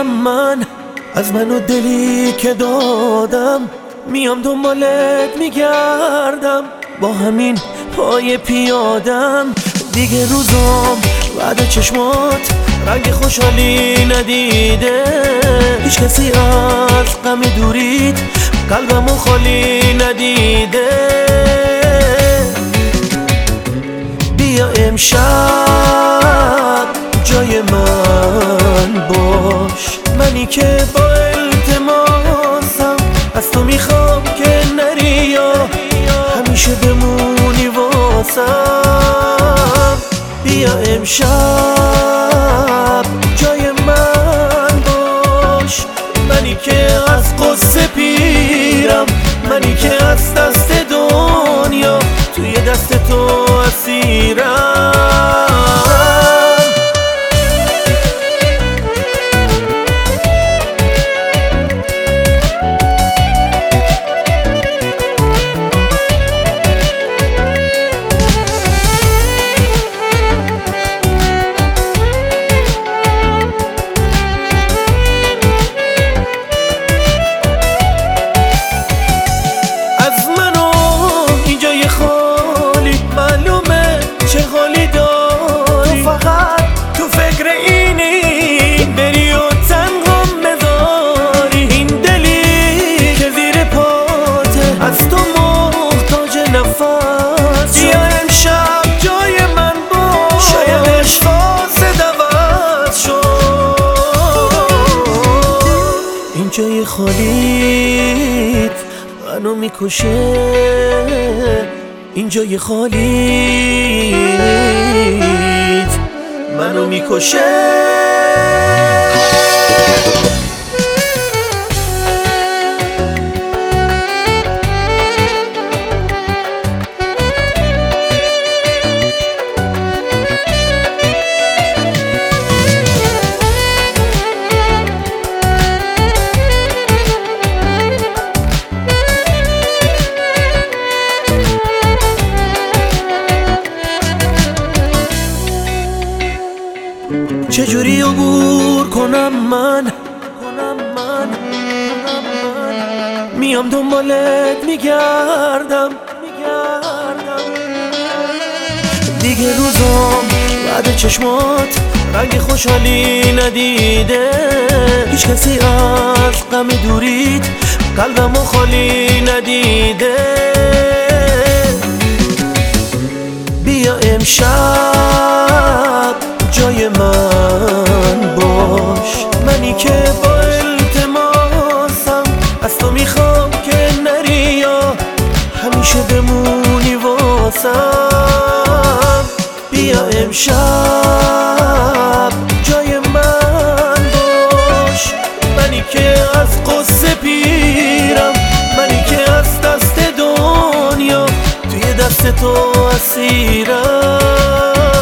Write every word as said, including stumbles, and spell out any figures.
کنم من از من و دلی که دادم، میام دنبالت میگردم با همین پای پیادم. دیگه روزام بعد چشمات رنگ خوشحالی ندیده، هیچ کسی از غم دوریت قلبمو خالی ندیده. بیا امشب جای من باش، منی که با التماسم از تو میخوام که نری یا همیشه بمونی واسم. بیا امشب جای من باش، منی که از قصه پیرم، منی که از دست دنیا توی دست تو اسیرم. جای خالیت منو میکشه، این جای خالیت منو میکشه. چجوری عبور کنم من، میام دنبالت میگردم. دیگه روزام بعد چشمات رنگ خوشحالی ندیده، هیچ کسی از غم دوریت قلبمو خالی ندیده. بیا امشب جای من باش، منی که با التماسم از تو میخوام که نری یا همیشه بمونی واسم. بیا امشب جای من باش، منی که از قصه پیرم، منی که از دست دنیا توی دست تو اسیرم.